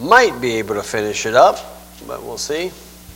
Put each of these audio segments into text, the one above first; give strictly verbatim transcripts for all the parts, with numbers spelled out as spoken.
might be able to finish it up, but we'll see.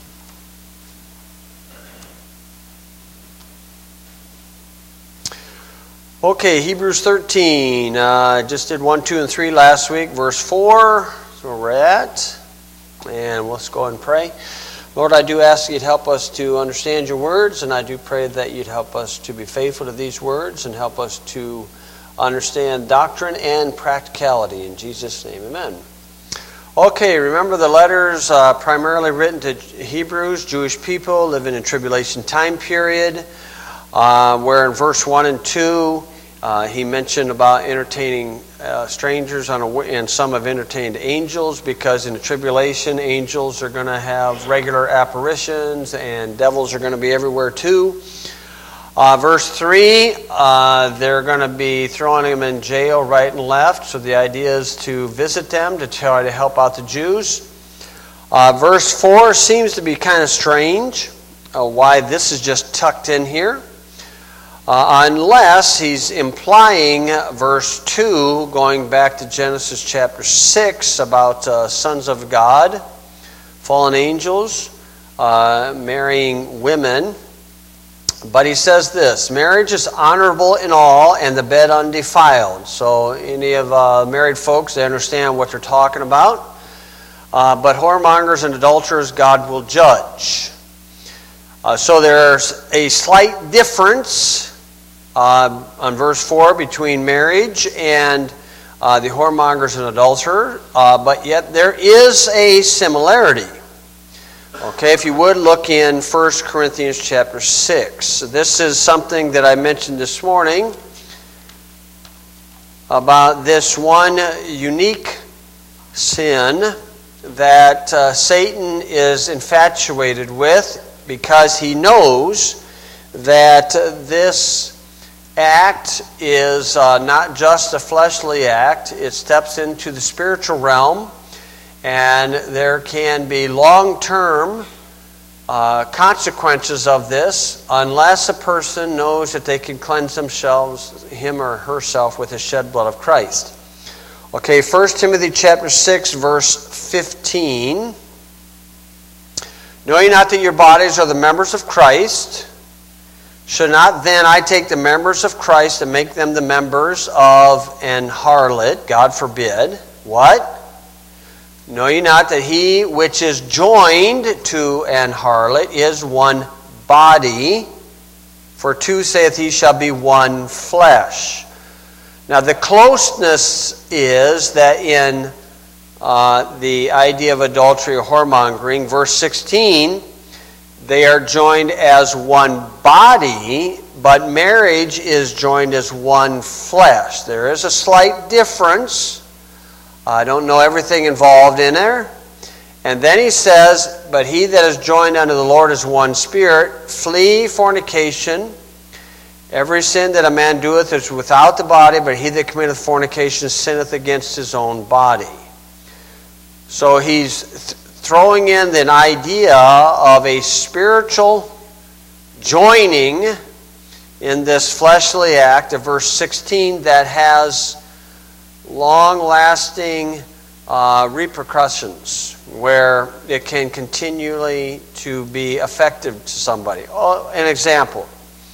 Okay, Hebrews thirteen. I uh, just did one, two, and three last week. Verse four is where we're at. And let's go and pray. Lord, I do ask you'd help us to understand your words, and I do pray that you'd help us to be faithful to these words and help us to understand doctrine and practicality. In Jesus' name, amen. Okay, remember the letters uh, primarily written to Hebrews, Jewish people living in tribulation time period. Uh, where in verse one and two, uh, he mentioned about entertaining uh, strangers, on a, and some have entertained angels, because in the tribulation, angels are going to have regular apparitions, and devils are going to be everywhere too. Uh, verse three, uh, they're going to be throwing them in jail right and left, so the idea is to visit them, to try to help out the Jews. Uh, verse four seems to be kind of strange, uh, why this is just tucked in here. Uh, unless he's implying verse two, going back to Genesis chapter six, about uh, sons of God, fallen angels, uh, marrying women. But he says this: marriage is honorable in all, and the bed undefiled. So any of uh, married folks, they understand what they're talking about. Uh, but whoremongers and adulterers, God will judge. Uh, so there's a slight difference Uh, on verse four between marriage and uh, the whoremongers and adulterer, uh, but yet there is a similarity. Okay, if you would look in First Corinthians chapter six. This is something that I mentioned this morning about this one unique sin that uh, Satan is infatuated with, because he knows that uh, this act is uh, not just a fleshly act. It steps into the spiritual realm, and there can be long-term uh, consequences of this unless a person knows that they can cleanse themselves, him or herself, with the shed blood of Christ. Okay, First Timothy chapter six, verse fifteen. Know ye not that your bodies are the members of Christ? Should not then I take the members of Christ and make them the members of an harlot? God forbid. What? Know ye not that he which is joined to an harlot is one body? For two saith he shall be one flesh. Now the closeness is that in uh, the idea of adultery or whoremongering, verse sixteen, they are joined as one body, but marriage is joined as one flesh. There is a slight difference. I don't know everything involved in there. And then he says, but he that is joined unto the Lord is one spirit. Flee fornication. Every sin that a man doeth is without the body, but he that committeth fornication sinneth against his own body. So he's th- throwing in the idea of a spiritual joining in this fleshly act of verse sixteen that has long-lasting uh, repercussions, where it can continually to be effective to somebody. Oh, an example.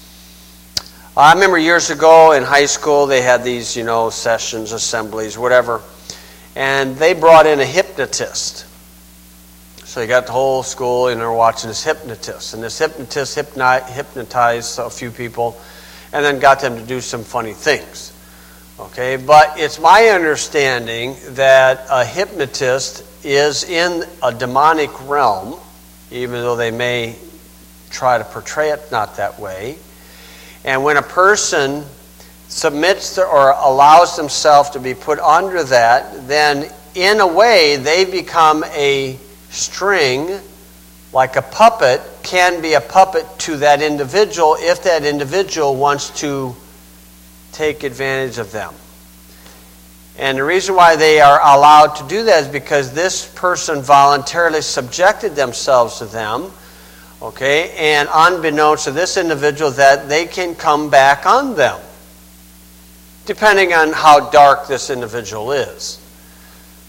I remember years ago in high school, they had these, you know, sessions, assemblies, whatever, and they brought in a hypnotist. So you got the whole school and they're watching this hypnotist. And this hypnotist hypnot, hypnotized a few people and then got them to do some funny things. Okay, but it's my understanding that a hypnotist is in a demonic realm, even though they may try to portray it not that way. And when a person submits to or allows themselves to be put under that, then in a way they become a string, like a puppet, can be a puppet to that individual if that individual wants to take advantage of them. And the reason why they are allowed to do that is because this person voluntarily subjected themselves to them, okay, and unbeknownst to this individual that they can come back on them, depending on how dark this individual is.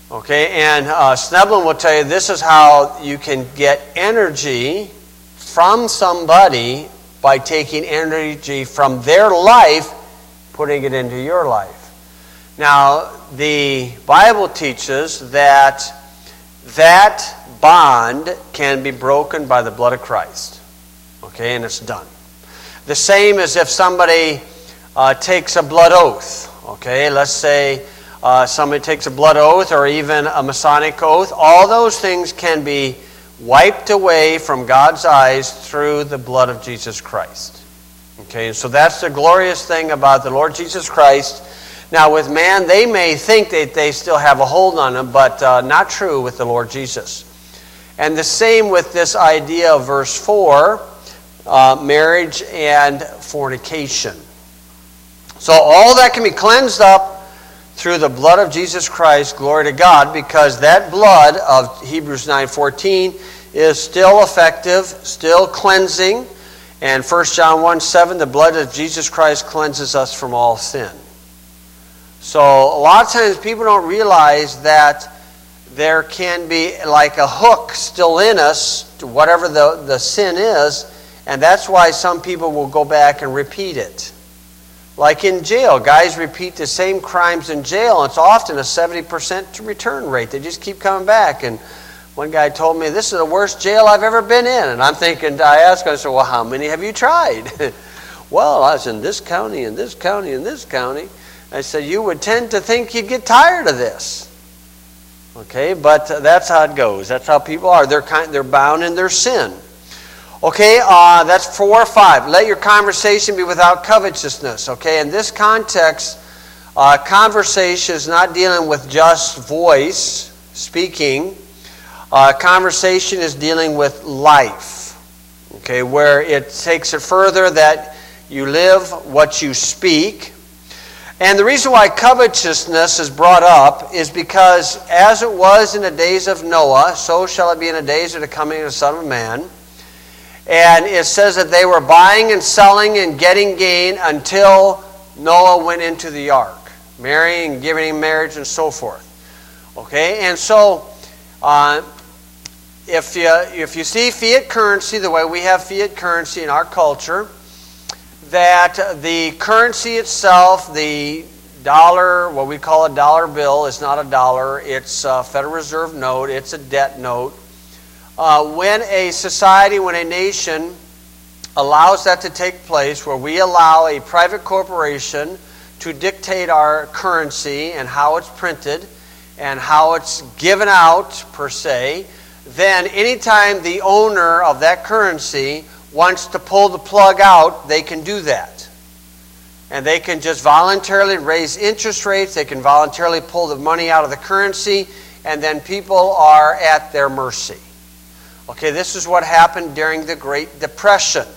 Okay, and uh, Sneblin will tell you this is how you can get energy from somebody by taking energy from their life, putting it into your life. Now, the Bible teaches that that bond can be broken by the blood of Christ. Okay, and it's done. The same as if somebody uh, takes a blood oath. Okay, let's say uh, somebody takes a blood oath or even a Masonic oath. All those things can be wiped away from God's eyes through the blood of Jesus Christ. Okay, so that's the glorious thing about the Lord Jesus Christ. Now, with man, they may think that they still have a hold on him, but uh, not true with the Lord Jesus. And the same with this idea of verse four, uh, marriage and fornication. So all that can be cleansed up through the blood of Jesus Christ, glory to God, because that blood of Hebrews nine fourteen is still effective, still cleansing. And First John one seven, the blood of Jesus Christ cleanses us from all sin. So a lot of times people don't realize that there can be like a hook still in us to whatever the, the sin is, and that's why some people will go back and repeat it. Like in jail, guys repeat the same crimes in jail, and it's often a seventy percent return rate. They just keep coming back. And one guy told me, this is the worst jail I've ever been in. And I'm thinking, I asked him, I said, well, how many have you tried? Well, I was in this county, and this county, and this county. I said, you would tend to think you'd get tired of this. Okay, but that's how it goes. That's how people are. They're kind, they're bound in their sin. Okay, uh, that's four or five. Let your conversation be without covetousness. Okay, in this context, uh, conversation is not dealing with just voice, speaking. Uh, conversation is dealing with life. Okay, where it takes it further that you live what you speak. And the reason why covetousness is brought up is because as it was in the days of Noah, so shall it be in the days of the coming of the Son of Man. And it says that they were buying and selling and getting gain until Noah went into the ark, marrying and giving him marriage and so forth. Okay, and so uh, if you if you see fiat currency the way we have fiat currency in our culture, that the currency itself, the dollar, what we call a dollar bill, is not a dollar. It's a Federal Reserve note. It's a debt note. Uh, when a society, when a nation allows that to take place, where we allow a private corporation to dictate our currency and how it's printed and how it's given out, per se, then anytime the owner of that currency wants to pull the plug out, they can do that. And they can just voluntarily raise interest rates. They can voluntarily pull the money out of the currency, and then people are at their mercy. Okay, this is what happened during the Great Depression.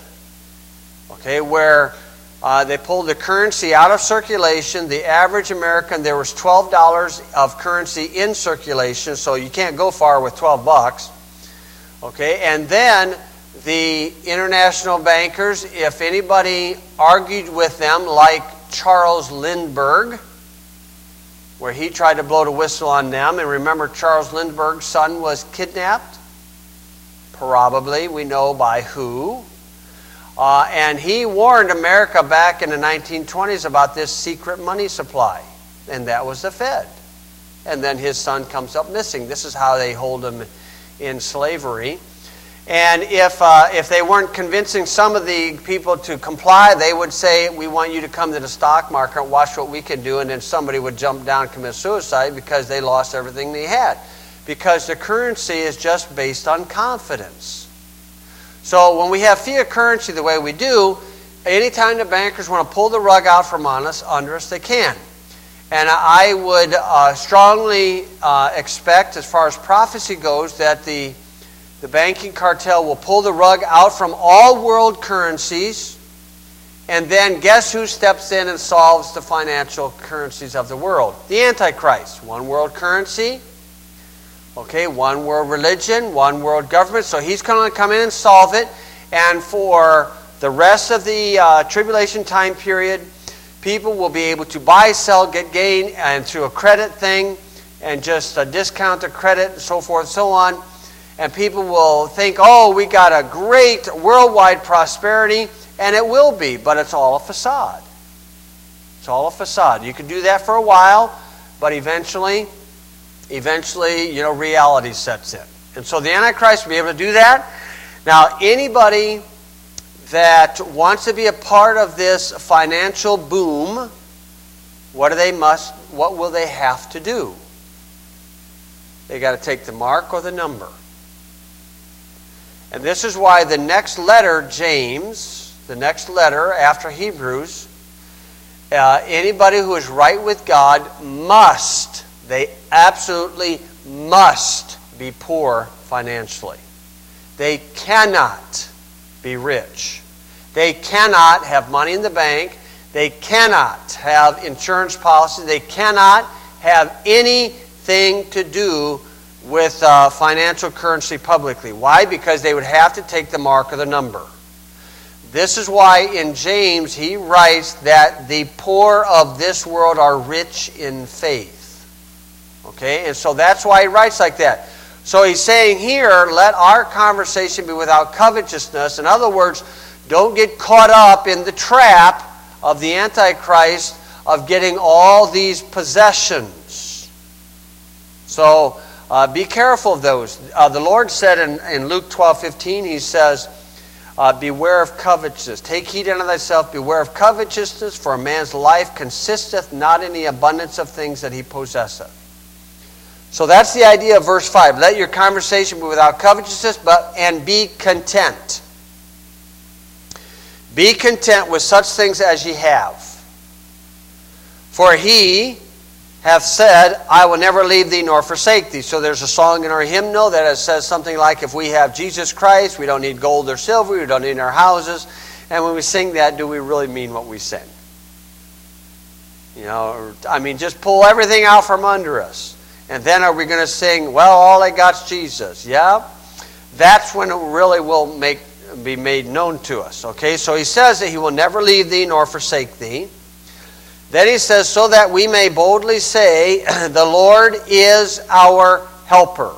Okay, where uh, they pulled the currency out of circulation. The average American, there was twelve dollars of currency in circulation, so you can't go far with twelve bucks. Okay, and then the international bankers, if anybody argued with them, like Charles Lindbergh, where he tried to blow the whistle on them, and remember Charles Lindbergh's son was kidnapped? Probably, we know by who. Uh, and he warned America back in the nineteen twenties about this secret money supply, and that was the Fed. And then his son comes up missing. This is how they hold him in slavery. And if uh, if they weren't convincing some of the people to comply, they would say, we want you to come to the stock market and watch what we can do. And then somebody would jump down and commit suicide because they lost everything they had. Because the currency is just based on confidence. So when we have fiat currency the way we do, anytime the bankers want to pull the rug out from on us, under us, they can. And I would uh, strongly uh, expect, as far as prophecy goes, that the The banking cartel will pull the rug out from all world currencies, and then guess who steps in and solves the financial currencies of the world? The Antichrist. One world currency, okay, one world religion, one world government. So he's going to come in and solve it, and for the rest of the uh, tribulation time period, people will be able to buy, sell, get gain, and through a credit thing, and just uh, discount the credit and so forth and so on. And people will think, oh, we got a great worldwide prosperity, and it will be, but it's all a facade. It's all a facade. You can do that for a while, but eventually, eventually, you know, reality sets in. And so the Antichrist will be able to do that. Now, anybody that wants to be a part of this financial boom, what do they must, what will they have to do? They got to take the mark or the number. And this is why the next letter, James, the next letter after Hebrews, uh, anybody who is right with God must, they absolutely must be poor financially. They cannot be rich. They cannot have money in the bank. They cannot have insurance policies. They cannot have anything to do with uh, financial currency publicly. Why? Because they would have to take the mark of the number. This is why in James he writes that the poor of this world are rich in faith. Okay? And so that's why he writes like that. So he's saying here, let our conversation be without covetousness. In other words, don't get caught up in the trap of the Antichrist of getting all these possessions. So, Uh, be careful of those. Uh, the Lord said in, in Luke twelve fifteen, He says, uh, beware of covetousness. Take heed unto thyself, beware of covetousness, for a man's life consisteth not in the abundance of things that he possesseth. So that's the idea of verse five. Let your conversation be without covetousness, but and be content. Be content with such things as ye have. For he hath said, I will never leave thee nor forsake thee. So there's a song in our hymnal that says something like, if we have Jesus Christ, we don't need gold or silver, we don't need our houses. And when we sing that, do we really mean what we sing? You know, I mean, just pull everything out from under us. And then are we going to sing, well, all I got's Jesus? Yeah? That's when it really will make be made known to us. Okay, so he says that he will never leave thee nor forsake thee. Then he says, so that we may boldly say, the Lord is our helper.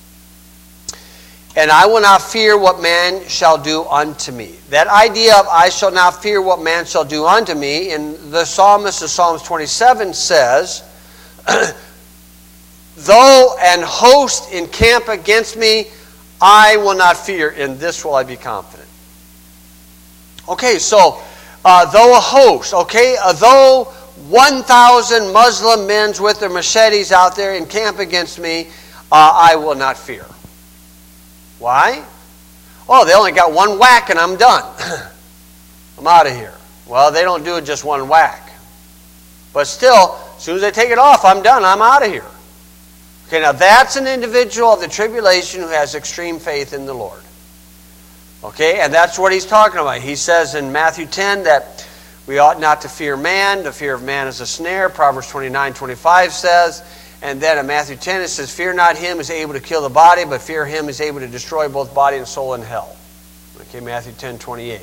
And I will not fear what man shall do unto me. That idea of I shall not fear what man shall do unto me, in the psalmist of Psalms twenty-seven says, though an host encamp against me, I will not fear, in this will I be confident. Okay, so, uh, though a host, okay, uh, though one thousand Muslim men with their machetes out there encamp against me, uh, I will not fear. Why? Oh, they only got one whack and I'm done. I'm out of here. Well, they don't do it just one whack. But still, as soon as they take it off, I'm done. I'm out of here. Okay, now that's an individual of the tribulation who has extreme faith in the Lord. Okay, and that's what he's talking about. He says in Matthew ten that we ought not to fear man. The fear of man is a snare. Proverbs twenty-nine twenty-five says. And then in Matthew ten it says, fear not him who is able to kill the body, but fear him who is able to destroy both body and soul in hell. Okay, Matthew ten twenty-eight.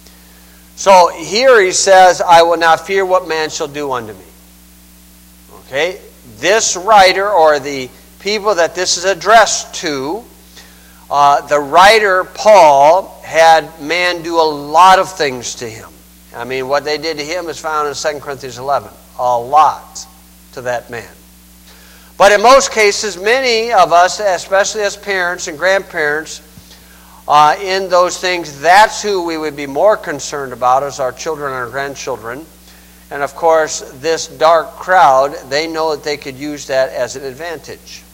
So here he says, I will not fear what man shall do unto me. Okay, this writer, or the people that this is addressed to, uh, the writer Paul had man do a lot of things to him. I mean, what they did to him is found in Second Corinthians eleven. A lot to that man. But in most cases, many of us, especially as parents and grandparents, uh, in those things, that's who we would be more concerned about, as our children and our grandchildren. And of course, this dark crowd, they know that they could use that as an advantage.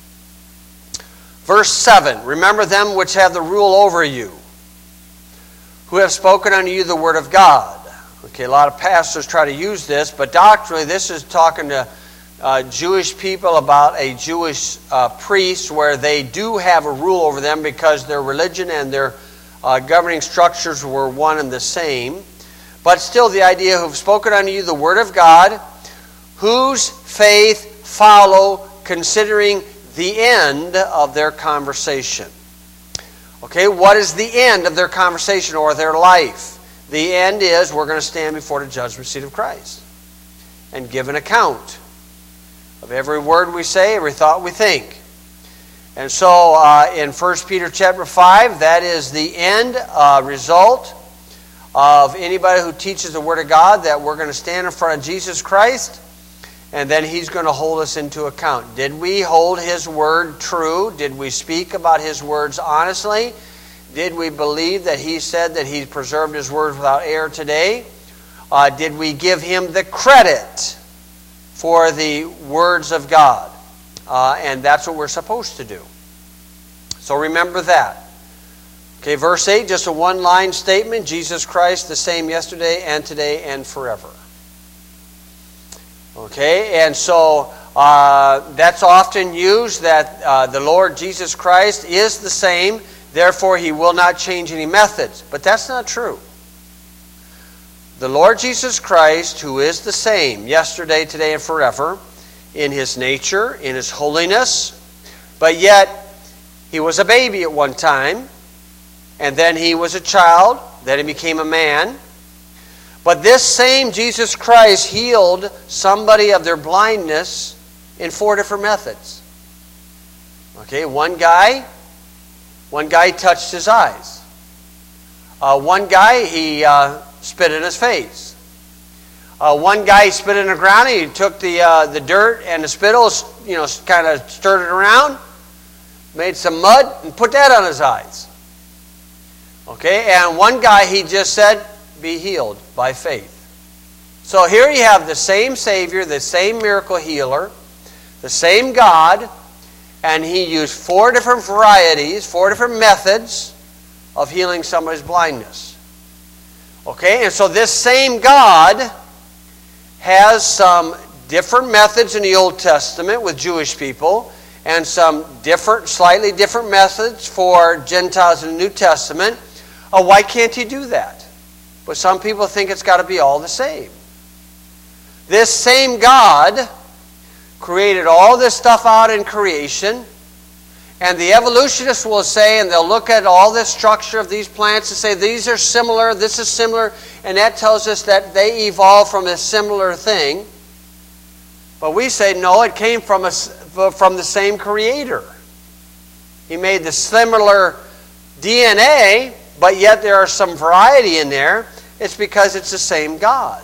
Verse seven, remember them which have the rule over you, who have spoken unto you the word of God. Okay, a lot of pastors try to use this, but doctrinally this is talking to Uh, Jewish people about a Jewish uh, priest, where they do have a rule over them because their religion and their uh, governing structures were one and the same. But still, the idea who have spoken unto you the word of God, whose faith follow, considering the end of their conversation. Okay, what is the end of their conversation or their life? The end is we're going to stand before the judgment seat of Christ and give an account of every word we say, every thought we think. And so uh, in First Peter chapter five, that is the end uh, result of anybody who teaches the Word of God, that we're going to stand in front of Jesus Christ, and then He's going to hold us into account. Did we hold His Word true? Did we speak about His words honestly? Did we believe that He said that He preserved His words without error today? Uh, did we give Him the credit for the words of God? Uh, and that's what we're supposed to do. So remember that. Okay, verse eight, just a one-line statement. Jesus Christ, the same yesterday and today and forever. Okay, and so uh, that's often used, that uh, the Lord Jesus Christ is the same, therefore He will not change any methods. But that's not true. The Lord Jesus Christ, who is the same yesterday, today, and forever, in His nature, in His holiness, but yet He was a baby at one time, and then He was a child, then He became a man. But this same Jesus Christ healed somebody of their blindness in four different methods. Okay, one guy, one guy touched his eyes. Uh, one guy, he uh, spit in his face. Uh, one guy, he spit in the ground. He took the uh, the dirt and the spittle, you know, kind of stirred it around, made some mud, and put that on his eyes. Okay, and one guy, he just said, "Be healed by faith." So here you have the same Savior, the same miracle healer, the same God, and He used four different varieties, four different methods of healing somebody's blindness. Okay, and so this same God has some different methods in the Old Testament with Jewish people, and some different, slightly different methods for Gentiles in the New Testament. Uh, why can't He do that? But some people think it's got to be all the same. This same God created all this stuff out in creation, and the evolutionists will say, and they'll look at all this structure of these plants and say, these are similar, this is similar, and that tells us that they evolved from a similar thing. But we say, no, it came from, a, from the same Creator. He made the similar D N A, but yet there are some variety in there. It's because it's the same God.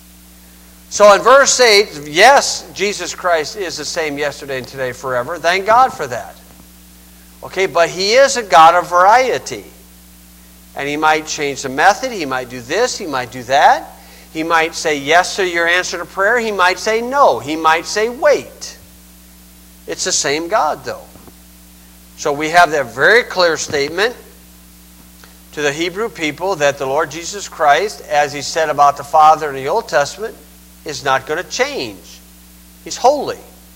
So in verse eight, yes, Jesus Christ is the same yesterday and today forever. Thank God for that. Okay, but He is a God of variety. And He might change the method. He might do this. He might do that. He might say yes to your answer to prayer. He might say no. He might say wait. It's the same God, though. So we have that very clear statement to the Hebrew people that the Lord Jesus Christ, as He said about the Father in the Old Testament, is not going to change. He's holy.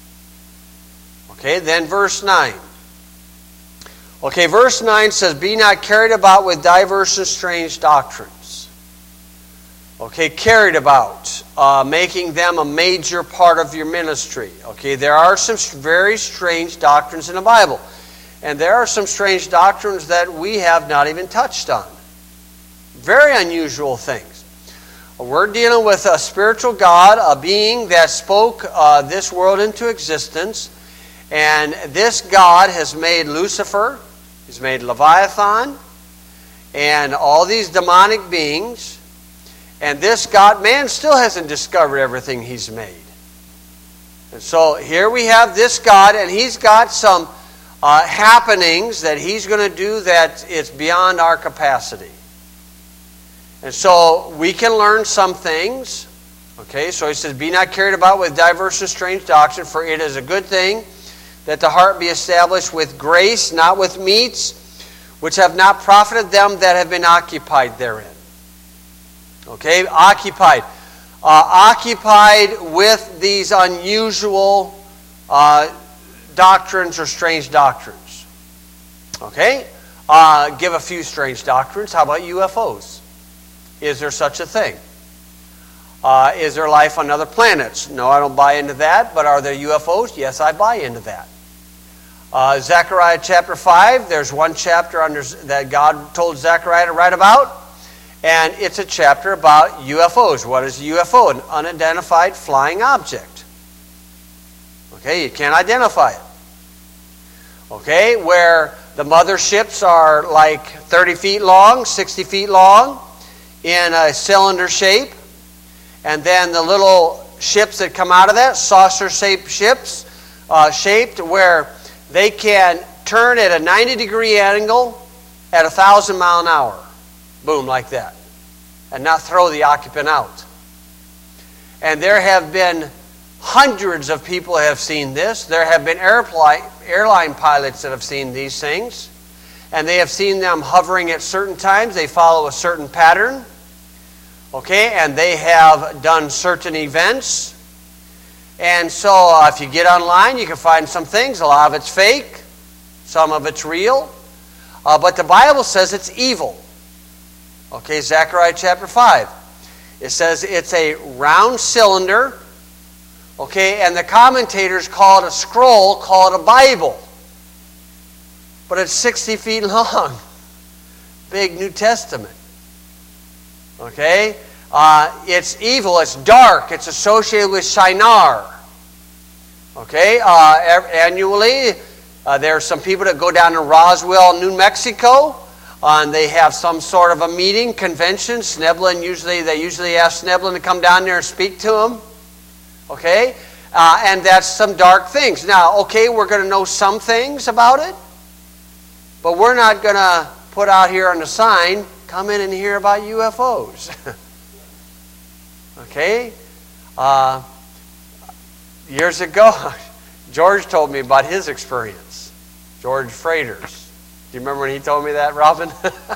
Okay, then verse nine. Okay, verse nine says, "Be not carried about with diverse and strange doctrines." Okay, carried about, uh, making them a major part of your ministry. Okay, there are some very strange doctrines in the Bible. And there are some strange doctrines that we have not even touched on. Very unusual things. We're dealing with a spiritual God, a being that spoke uh, this world into existence. And this God has made Lucifer, He's made Leviathan, and all these demonic beings. And this God, man still hasn't discovered everything He's made. And so here we have this God, and He's got some uh, happenings that He's going to do that it's beyond our capacity. And so we can learn some things. Okay, so He says, "Be not carried about with diverse and strange doctrine, for it is a good thing that the heart be established with grace, not with meats, which have not profited them that have been occupied therein." Okay, occupied. Uh, occupied with these unusual uh, doctrines or strange doctrines. Okay? Uh, give a few strange doctrines. How about U F Os? Is there such a thing? Uh, is there life on other planets? No, I don't buy into that. But are there U F Os? Yes, I buy into that. Uh, Zechariah chapter five, there's one chapter under, that God told Zechariah to write about. And it's a chapter about U F Os. What is a U F O? An unidentified flying object. Okay, you can't identify it. Okay, where the motherships are like thirty feet long, sixty feet long, in a cylinder shape. And then the little ships that come out of that, saucer-shaped ships, uh, shaped where they can turn at a ninety degree angle at a thousand mile an hour. Boom, like that. And not throw the occupant out. And there have been hundreds of people have seen this. There have been airline, airline pilots that have seen these things. And they have seen them hovering at certain times. They follow a certain pattern. Okay, and they have done certain events. And so uh, if you get online, you can find some things. A lot of it's fake. Some of it's real. Uh, but the Bible says it's evil. Okay, Zechariah chapter five. It says it's a round cylinder. Okay, and the commentators call it a scroll, call it a Bible. But it's sixty feet long. Big New Testament. Okay? Uh, it's evil, it's dark, it's associated with Shinar. Okay? Uh, annually, uh, there are some people that go down to Roswell, New Mexico, uh, and they have some sort of a meeting, convention. Sneblin usually, they usually ask Sneblin to come down there and speak to them. Okay? Uh, and that's some dark things. Now, okay, we're going to know some things about it, but we're not going to put out here on the sign, come in and hear about U F Os. Okay? Uh, years ago, George told me about his experience. George Freitas. Do you remember when he told me that, Robin?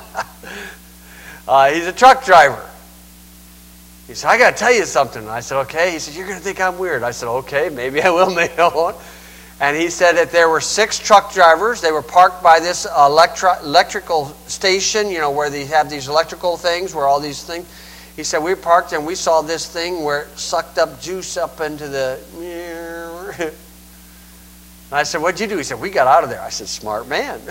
uh, he's a truck driver. He said, I got to tell you something. I said, okay. He said, you're going to think I'm weird. I said, okay, maybe I will, maybe I won't. And he said that there were six truck drivers. They were parked by this electri- electrical station, you know, where they have these electrical things, where all these things. He said, we parked and we saw this thing where it sucked up juice up into the... And I said, what'd you do? He said, we got out of there. I said, smart man.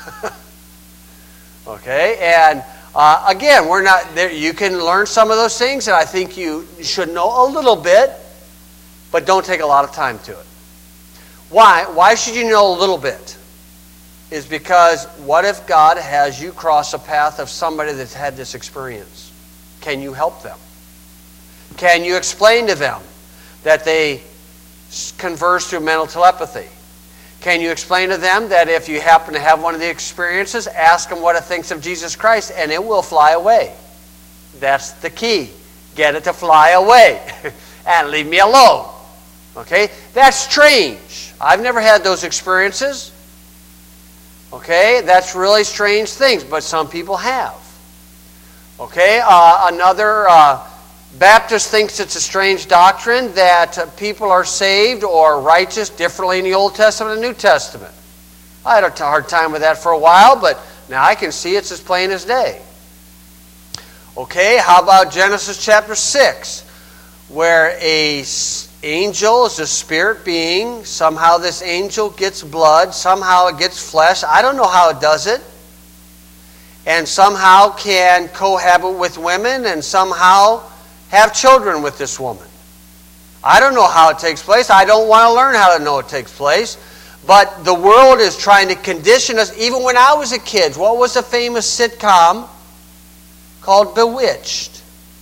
Okay, and uh, again, we're not there. You can learn some of those things, and I think you should know a little bit, but don't take a lot of time to it. Why? Why should you know a little bit? Is because what if God has you cross a path of somebody that's had this experience? Can you help them? Can you explain to them that they converse through mental telepathy? Can you explain to them that if you happen to have one of the experiences, ask them what it thinks of Jesus Christ and it will fly away? That's the key. Get it to fly away and leave me alone. Okay? That's strange. I've never had those experiences. Okay? That's really strange things, but some people have. Okay? Uh, another uh, Baptist thinks it's a strange doctrine that uh, people are saved or righteous differently in the Old Testament and New Testament. I had a hard time with that for a while, but now I can see it's as plain as day. Okay? How about Genesis chapter six, where a angel is a spirit being. Somehow this angel gets blood. Somehow it gets flesh. I don't know how it does it. And somehow can cohabit with women and somehow have children with this woman. I don't know how it takes place. I don't want to learn how to know it takes place. But the world is trying to condition us. Even when I was a kid, what was a famous sitcom called Bewitched?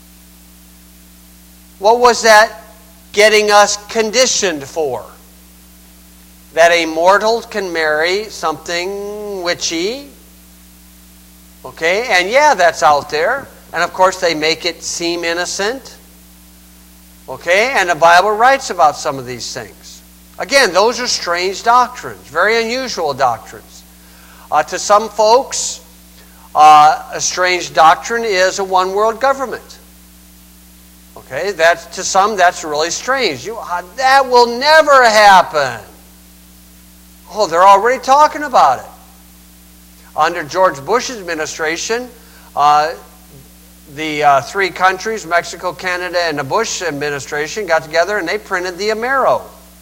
What was that getting us conditioned for? That a mortal can marry something witchy. Okay, and yeah, that's out there. And of course they make it seem innocent. Okay, and the Bible writes about some of these things. Again, those are strange doctrines, very unusual doctrines. Uh, to some folks, uh, a strange doctrine is a one-world government. Okay, that's, to some that's really strange. You, uh, that will never happen. Oh, they're already talking about it. Under George Bush's administration, uh, the uh, three countries, Mexico, Canada, and the Bush administration, got together and they printed the Amero.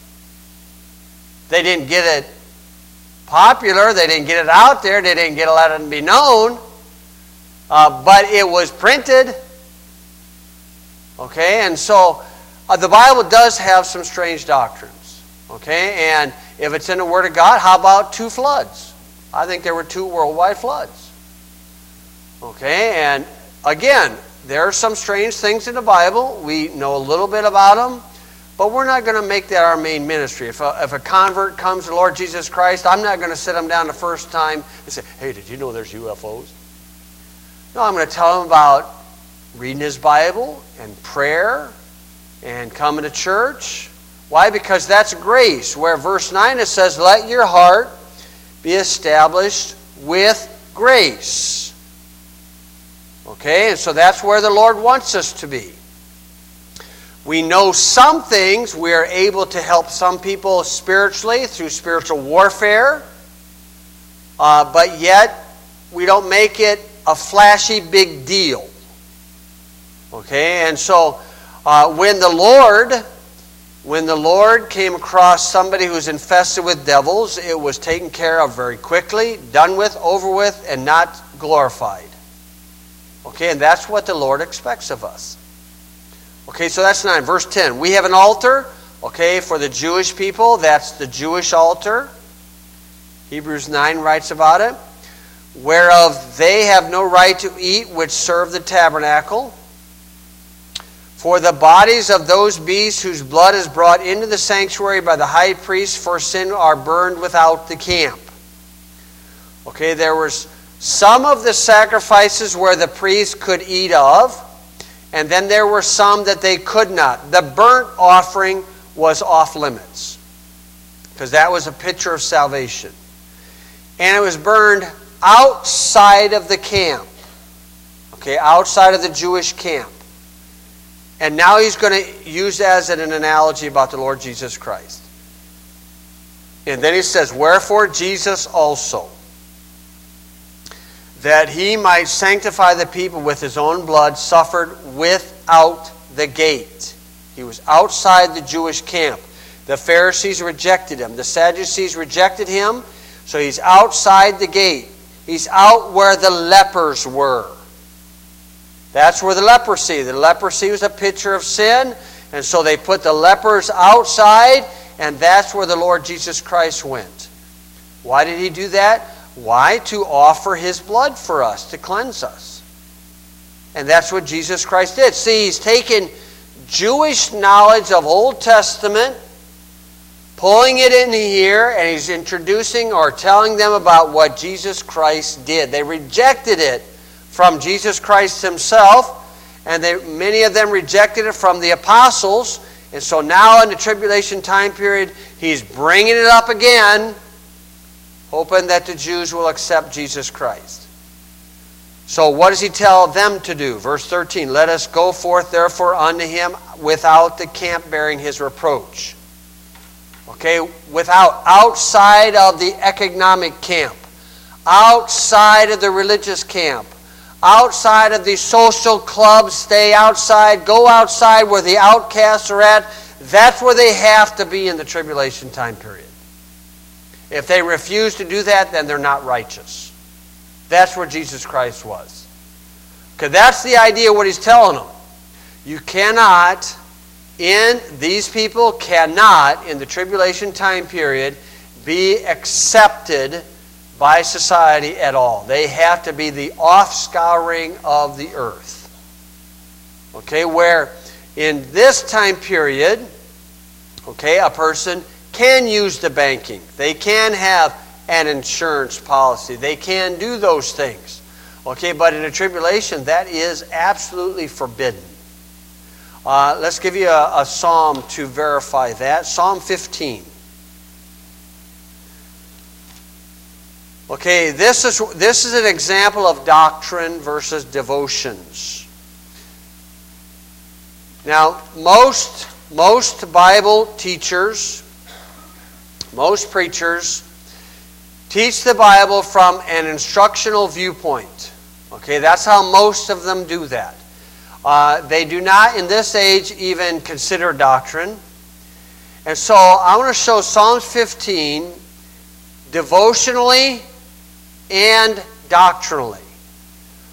They didn't get it popular. They didn't get it out there. They didn't get it let it be known. Uh, but it was printed. Okay, and so uh, the Bible does have some strange doctrines. Okay, and if it's in the Word of God, how about two floods? I think there were two worldwide floods. Okay, and again, there are some strange things in the Bible. We know a little bit about them, but we're not going to make that our main ministry. If a, if a convert comes to the Lord Jesus Christ, I'm not going to sit them down the first time and say, hey, did you know there's U F Os? No, I'm going to tell them about reading his Bible and prayer and coming to church. Why? Because that's grace. Where verse nine it says, let your heart be established with grace. Okay, and so that's where the Lord wants us to be. We know some things. We are able to help some people spiritually through spiritual warfare. Uh, but yet, we don't make it a flashy big deal. Okay, and so uh, when the Lord, when the Lord came across somebody who's infested with devils, it was taken care of very quickly, done with, over with, and not glorified. Okay, and that's what the Lord expects of us. Okay, so that's nine. Verse ten. We have an altar, okay, for the Jewish people. That's the Jewish altar. Hebrews nine writes about it. Whereof they have no right to eat which serve the tabernacle. For the bodies of those beasts whose blood is brought into the sanctuary by the high priest for sin are burned without the camp. Okay, there was some of the sacrifices where the priest could eat of, and then there were some that they could not. The burnt offering was off limits, because that was a picture of salvation. And it was burned outside of the camp. Okay, outside of the Jewish camp. And now he's going to use that as an analogy about the Lord Jesus Christ. And then he says, wherefore Jesus also, that he might sanctify the people with his own blood, suffered without the gate. He was outside the Jewish camp. The Pharisees rejected him. The Sadducees rejected him. So he's outside the gate. He's out where the lepers were. That's where the leprosy. The leprosy was a picture of sin. And so they put the lepers outside. And that's where the Lord Jesus Christ went. Why did he do that? Why? To offer his blood for us, to cleanse us. And that's what Jesus Christ did. See, he's taken Jewish knowledge of Old Testament, pulling it in here, and he's introducing or telling them about what Jesus Christ did. They rejected it from Jesus Christ himself, and they, many of them rejected it from the apostles. And so now in the tribulation time period, he's bringing it up again, hoping that the Jews will accept Jesus Christ. So what does he tell them to do? Verse thirteen, let us go forth therefore unto him without the camp bearing his reproach. Okay, without, outside of the economic camp, outside of the religious camp, outside of the social clubs, stay outside, go outside where the outcasts are at. That's where they have to be in the tribulation time period. If they refuse to do that, then they're not righteous. That's where Jesus Christ was. Because that's the idea of what he's telling them. You cannot, in these people cannot, in the tribulation time period, be accepted by society at all. They have to be the offscouring of the earth. Okay, where in this time period, okay, a person can use the banking. They can have an insurance policy. They can do those things. Okay, but in a tribulation, that is absolutely forbidden. Uh, let's give you a, a psalm to verify that. Psalm fifteen. Okay, this is, this is an example of doctrine versus devotions. Now, most, most Bible teachers, most preachers, teach the Bible from an instructional viewpoint. Okay, that's how most of them do that. Uh, they do not, in this age, even consider doctrine. And so, I want to show Psalms fifteen devotionally and doctrinally.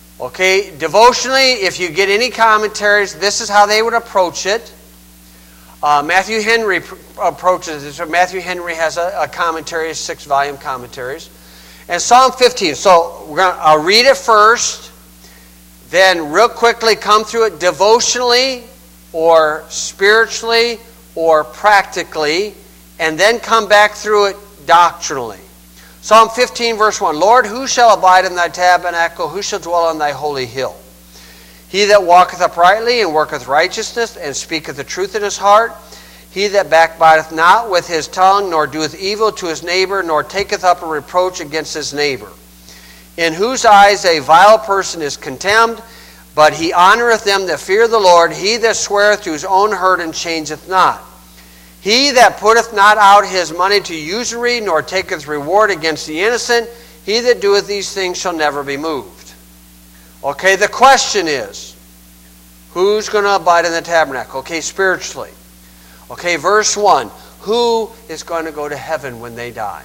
Okay, devotionally, if you get any commentaries, this is how they would approach it. Uh, Matthew Henry pr- approaches this. Matthew Henry has a, a commentary, six-volume commentaries. And Psalm fifteen. So we're gonna, I'll read it first, then real quickly come through it devotionally or spiritually or practically, and then come back through it doctrinally. Psalm fifteen, verse one. Lord, who shall abide in thy tabernacle? Who shall dwell on thy holy hill? He that walketh uprightly and worketh righteousness and speaketh the truth in his heart. He that backbiteth not with his tongue, nor doeth evil to his neighbor, nor taketh up a reproach against his neighbor. In whose eyes a vile person is contemned, but he honoreth them that fear the Lord. He that sweareth to his own hurt and changeth not. He that putteth not out his money to usury, nor taketh reward against the innocent, he that doeth these things shall never be moved. Okay, the question is, who's going to abide in the tabernacle? Okay, spiritually. Okay, verse one. Who is going to go to heaven when they die?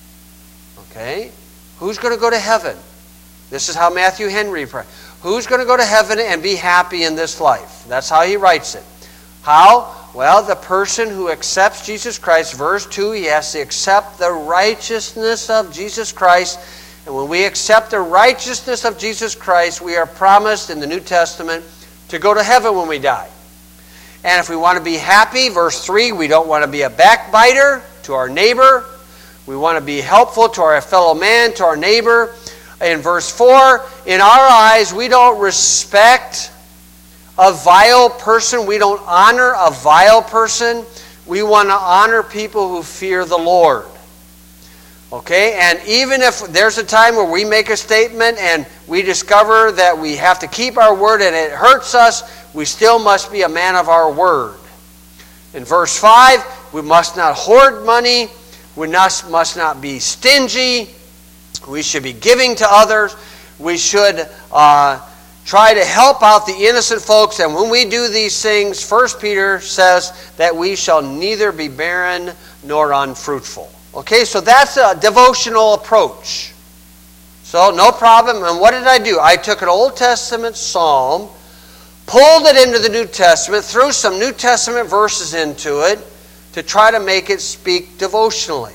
Okay, who's going to go to heaven? This is how Matthew Henry prays. Who's going to go to heaven and be happy in this life? That's how he writes it. How? Well, the person who accepts Jesus Christ, verse two, he has to accept the righteousness of Jesus Christ. And when we accept the righteousness of Jesus Christ, we are promised in the New Testament to go to heaven when we die. And if we want to be happy, verse three, we don't want to be a backbiter to our neighbor. We want to be helpful to our fellow man, to our neighbor. In verse four, in our eyes, we don't respect a vile person. We don't honor a vile person. We want to honor people who fear the Lord. Okay, and even if there's a time where we make a statement and we discover that we have to keep our word and it hurts us, we still must be a man of our word. In verse five, we must not hoard money. We must, must not be stingy. We should be giving to others. We should uh, try to help out the innocent folks. And when we do these things, First Peter says that we shall neither be barren nor unfruitful. Okay, so that's a devotional approach. So, no problem. And what did I do? I took an Old Testament psalm, pulled it into the New Testament, threw some New Testament verses into it to try to make it speak devotionally.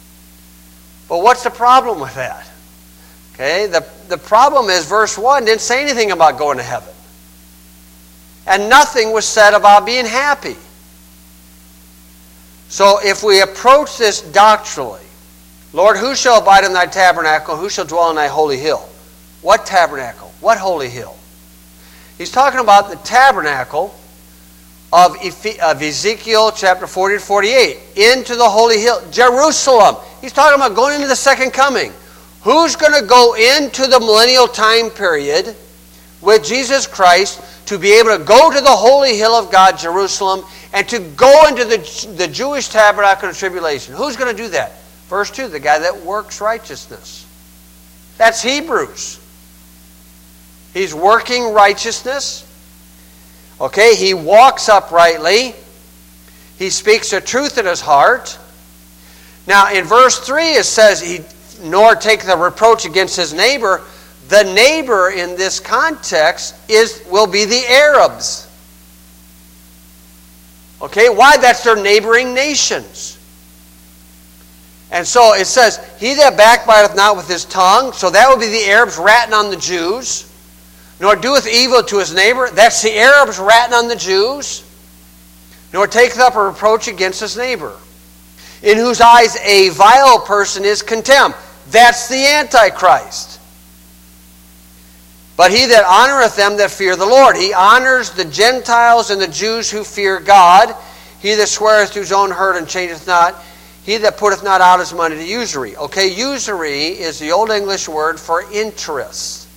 But what's the problem with that? Okay, the, the problem is verse one didn't say anything about going to heaven. And nothing was said about being happy. So if we approach this doctrinally, Lord, who shall abide in thy tabernacle? Who shall dwell in thy holy hill? What tabernacle? What holy hill? He's talking about the tabernacle of Ezekiel chapter forty to forty-eight. Into the holy hill, Jerusalem. He's talking about going into the second coming. Who's going to go into the millennial time period with Jesus Christ to be able to go to the holy hill of God, Jerusalem, and to go into the, the Jewish tabernacle of tribulation? Who's going to do that? Verse two, the guy that works righteousness. That's Hebrews. He's working righteousness. Okay, he walks uprightly. He speaks the truth in his heart. Now in verse three it says, he nor take the reproach against his neighbor. The neighbor in this context is will be the Arabs. Okay, why? That's their neighboring nations. And so it says, he that backbiteth not with his tongue, so that would be the Arabs ratting on the Jews, nor doeth evil to his neighbor, that's the Arabs ratting on the Jews, nor taketh up a reproach against his neighbor, in whose eyes a vile person is contemned. That's the Antichrist. But he that honoreth them that fear the Lord. He honors the Gentiles and the Jews who fear God. He that sweareth to his own hurt and changeth not. He that putteth not out his money to usury. Okay, usury is the Old English word for interest.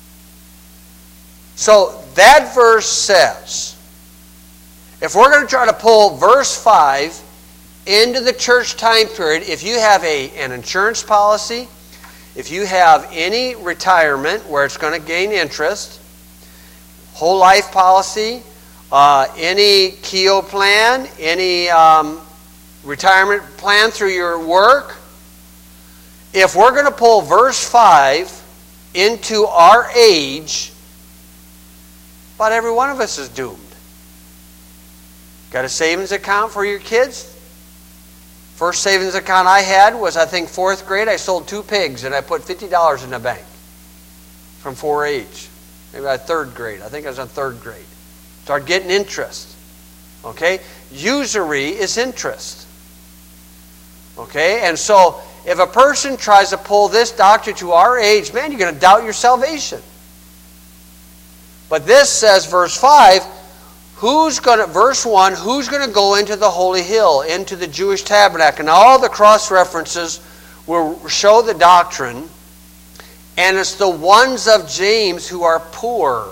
So that verse says, if we're going to try to pull verse five into the church time period, if you have a, an insurance policy, if you have any retirement where it's going to gain interest, whole life policy, uh, any Keogh plan, any um, retirement plan through your work, if we're going to pull verse five into our age, about every one of us is doomed. Got a savings account for your kids? First savings account I had was, I think, fourth grade. I sold two pigs and I put fifty dollars in the bank from four H. Maybe I third grade. I think I was in third grade. Start getting interest. Okay? Usury is interest. Okay? And so, if a person tries to pull this doctrine to our age, man, you're going to doubt your salvation. But this says, verse five, who's going to, verse one, who's going to go into the holy hill, into the Jewish tabernacle? And all the cross references will show the doctrine. And it's the ones of James who are poor.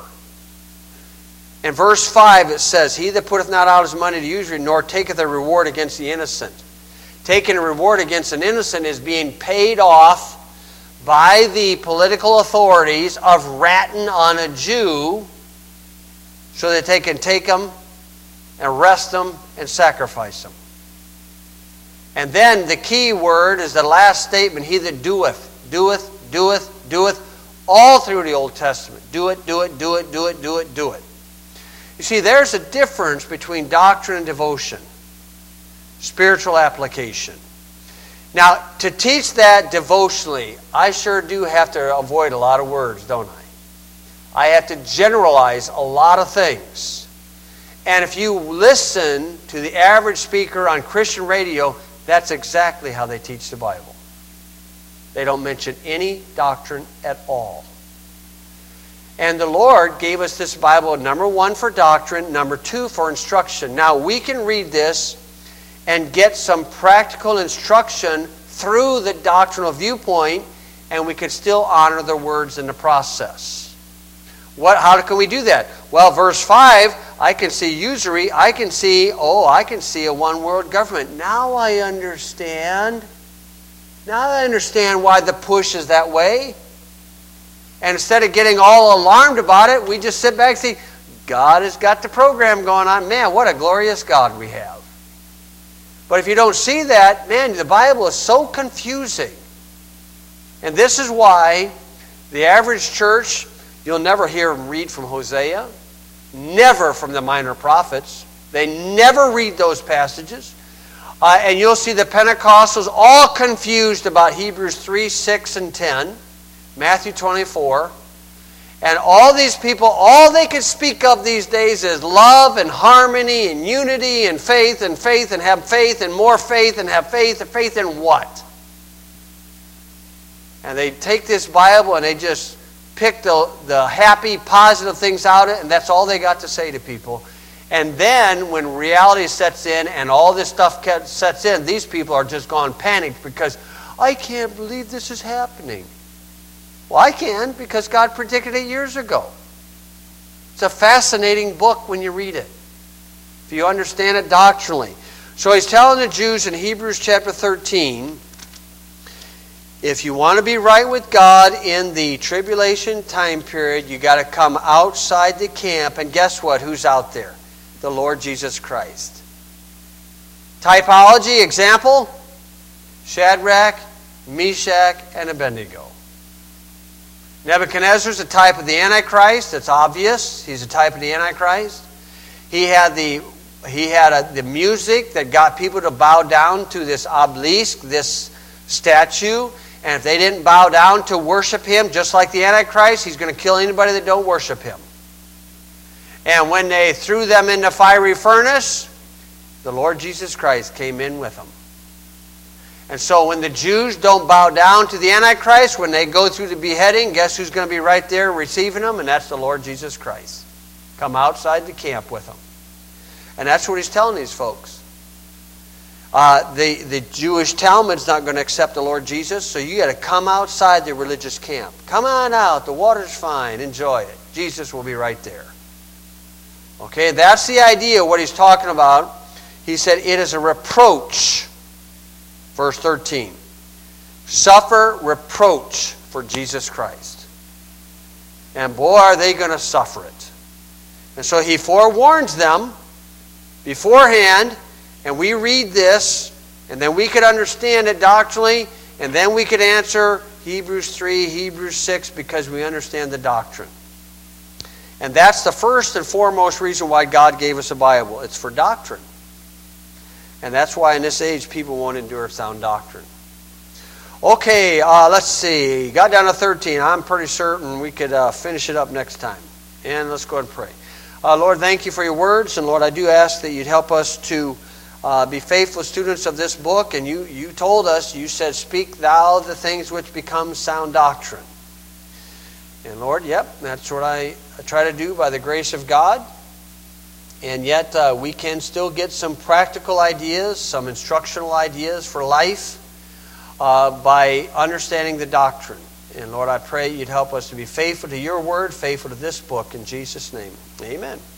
In verse five it says, he that putteth not out his money to usury, nor taketh a reward against the innocent. Taking a reward against an innocent is being paid off by the political authorities of ratting on a Jew so that they can take them, arrest them, and sacrifice them. And then the key word is the last statement, he that doeth, doeth, doeth, doeth, all through the Old Testament. Do it, do it, do it, do it, do it, do it. You see, there's a difference between doctrine and devotion. Spiritual application. Now, to teach that devotionally, I sure do have to avoid a lot of words, don't I? I have to generalize a lot of things. And if you listen to the average speaker on Christian radio, that's exactly how they teach the Bible. They don't mention any doctrine at all. And the Lord gave us this Bible, number one, for doctrine, number two, for instruction. Now, we can read this and get some practical instruction through the doctrinal viewpoint, and we can still honor the words in the process. What? How can we do that? Well, verse five, I can see usury. I can see, oh, I can see a one-world government. Now I understand. Now I understand why the push is that way. And instead of getting all alarmed about it, we just sit back and see, God has got the program going on. Man, what a glorious God we have. But if you don't see that, man, the Bible is so confusing. And this is why the average church, you'll never hear them read from Hosea, never from the minor prophets. They never read those passages. Uh, and you'll see the Pentecostals all confused about Hebrews three, six, and ten. Matthew twenty-four. And all these people, all they can speak of these days is love and harmony and unity and faith and faith and have faith and more faith and have faith and faith in what? And they take this Bible and they just pick the, the happy, positive things out of it, and that's all they got to say to people. And then when reality sets in and all this stuff sets in, these people are just gone panicked because I can't believe this is happening. Well, I can, because God predicted it years ago. It's a fascinating book when you read it, if you understand it doctrinally. So he's telling the Jews in Hebrews chapter thirteen, if you want to be right with God in the tribulation time period, you got to come outside the camp, and guess what? Who's out there? The Lord Jesus Christ. Typology, example, Shadrach, Meshach, and Abednego. Nebuchadnezzar's a type of the Antichrist. It's obvious. He's a type of the Antichrist. He had the he had a, the music that got people to bow down to this obelisk, this statue. And if they didn't bow down to worship him, just like the Antichrist, he's going to kill anybody that don't worship him. And when they threw them in the fiery furnace, the Lord Jesus Christ came in with them. And so when the Jews don't bow down to the Antichrist, when they go through the beheading, guess who's going to be right there receiving them? And that's the Lord Jesus Christ. Come outside the camp with them. And that's what he's telling these folks. Uh, the, the Jewish Talmud's not going to accept the Lord Jesus, so you got to come outside the religious camp. Come on out. The water's fine. Enjoy it. Jesus will be right there. Okay, that's the idea of what he's talking about. He said, it is a reproach. Verse thirteen. Suffer reproach for Jesus Christ. And boy, are they going to suffer it. And so he forewarns them beforehand, and we read this, and then we could understand it doctrinally, and then we could answer Hebrews three, Hebrews six, because we understand the doctrine. And that's the first and foremost reason why God gave us a Bible. It's for doctrine. And that's why in this age people won't endure sound doctrine. Okay, uh, let's see. Got down to thirteen. I'm pretty certain we could uh, finish it up next time. And let's go ahead and pray. Uh, Lord, thank you for your words. And Lord, I do ask that you'd help us to uh, be faithful students of this book. And you, you told us, you said, speak thou the things which become sound doctrine. And Lord, yep, that's what I, I try to do by the grace of God. And yet uh, we can still get some practical ideas, some instructional ideas for life uh, by understanding the doctrine. And Lord, I pray you'd help us to be faithful to your word, faithful to this book. In Jesus' name, amen.